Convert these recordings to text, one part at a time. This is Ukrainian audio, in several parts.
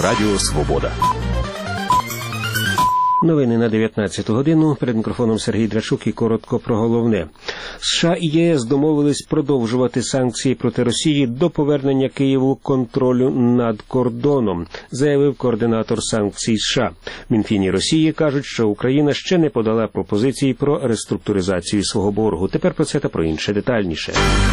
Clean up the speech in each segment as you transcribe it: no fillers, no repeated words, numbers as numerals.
Радіо Свобода. Новини на 19 годину. Перед мікрофоном Сергій Драчук і коротко про головне. США і ЄС домовились продовжувати санкції проти Росії до повернення Києву контролю над кордоном, заявив координатор санкцій США. В Мінфіні Росії кажуть, що Україна ще не подала пропозиції про реструктуризацію свого боргу. Тепер про це та про інше детальніше.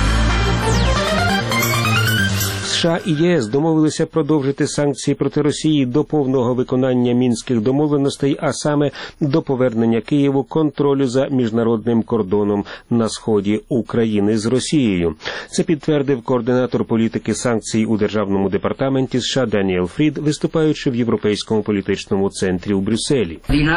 США і ЄС домовилися продовжити санкції проти Росії до повного виконання Мінських домовленостей, а саме до повернення Києву контролю за міжнародним кордоном на сході України з Росією. Це підтвердив координатор політики санкцій у Державному департаменті США Даніел Фрід, виступаючи в Європейському політичному центрі у Брюсселі.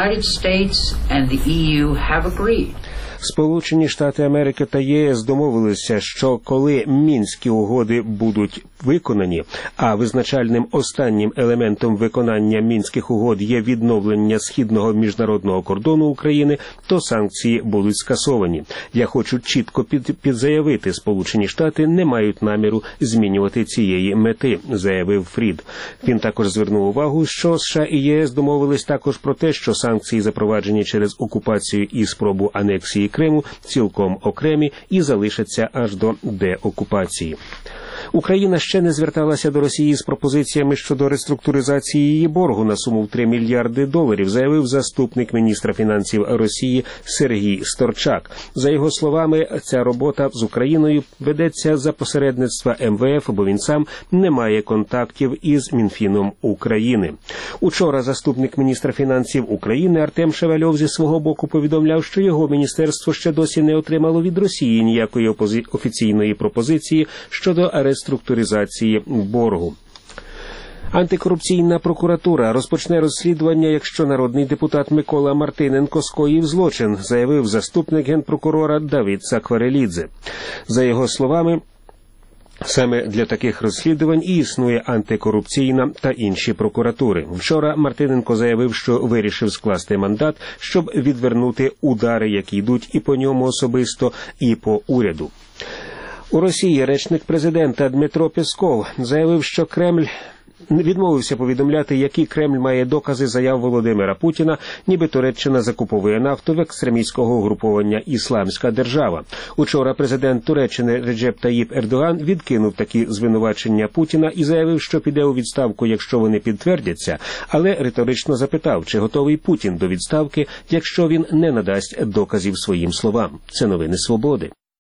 Сполучені Штати Америки та ЄС домовилися, що коли Мінські угоди будуть виконані, а визначальним останнім елементом виконання Мінських угод є відновлення східного міжнародного кордону України, то санкції будуть скасовані. Я хочу чітко підзаявити, Сполучені Штати не мають наміру змінювати цієї мети, заявив Фрід. Він також звернув увагу, що США і ЄС домовились також про те, що санкції, запроваджені через окупацію і спробу анексії Криму, цілком окремі і залишаться аж до деокупації. Україна ще не зверталася до Росії з пропозиціями щодо реструктуризації її боргу на суму в $3 мільярди, заявив заступник міністра фінансів Росії Сергій Сторчак. За його словами, ця робота з Україною ведеться за посередництва МВФ, бо він сам не має контактів із Мінфіном України. Учора заступник міністра фінансів України Артем Шевельов зі свого боку повідомляв, що його міністерство ще досі не отримало від Росії ніякої офіційної пропозиції щодо реструктуризації боргу. Антикорупційна прокуратура розпочне розслідування, якщо народний депутат Микола Мартиненко скоїв злочин, заявив заступник генпрокурора Давид Сакварелідзе. За його словами, саме для таких розслідувань і існує антикорупційна та інші прокуратури. Вчора Мартиненко заявив, що вирішив скласти мандат, щоб відвернути удари, які йдуть і по ньому особисто, і по уряду. У Росії речник президента Дмитро Пєсков заявив, що Кремль відмовився повідомляти, які Кремль має докази заяв Володимира Путіна, ніби Туреччина закуповує нафту в екстремістського угруповання «Ісламська держава». Учора президент Туреччини Реджеп Таїп Ердоган відкинув такі звинувачення Путіна і заявив, що піде у відставку, якщо вони підтвердяться, але риторично запитав, чи готовий Путін до відставки, якщо він не надасть доказів своїм словам. Це новини «Свободи».